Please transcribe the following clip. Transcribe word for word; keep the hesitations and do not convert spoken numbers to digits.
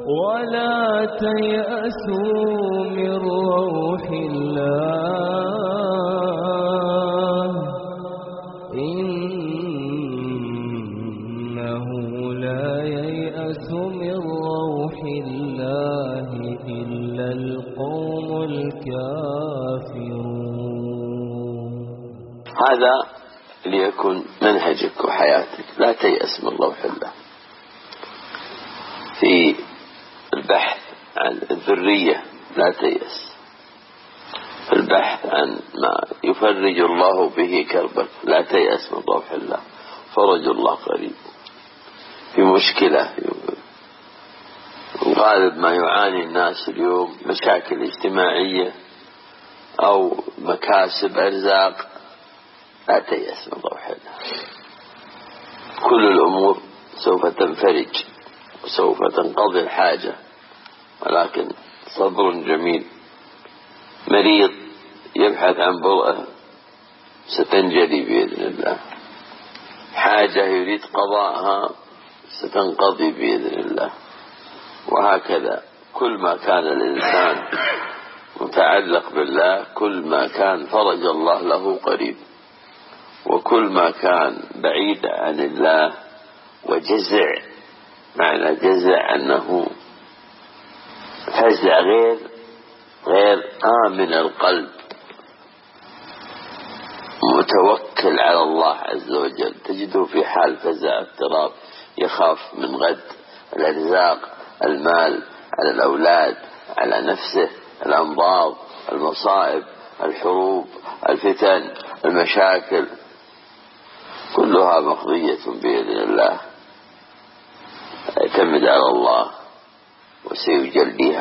ولا تيأسوا من روح الله إنه لا ييأس من روح الله إلا القوم الكافرون. هذا ليكن منهجك وحياتك، لا تيأس من روح الله. في البحث عن الذرية لا تيأس، في البحث عن ما يفرج الله به كربك لا تيأس من روح الله، فرج الله قريب. في مشكلة غالب ما يعاني الناس اليوم مشاكل اجتماعية أو مكاسب أرزاق، لا تيأس من روح الله. كل الأمور سوف تنفرج وسوف تنقضي الحاجة، ولكن صبر جميل. مريض يبحث عن برأة ستنجلي بإذن الله، حاجة يريد قضاءها ستنقضي بإذن الله، وهكذا كل ما كان الإنسان متعلق بالله كل ما كان فرج الله له قريب، وكل ما كان بعيد عن الله وجزع، معنى جزع أنه فزع غير غير آمن القلب، متوكل على الله عز وجل، تجده في حال فزع اضطراب، يخاف من غد، الأرزاق، المال، على الأولاد، على نفسه، الأمراض، المصائب، الحروب، الفتن، المشاكل، كلها مقضية بإذن الله. اعتمد على الله وسيجليها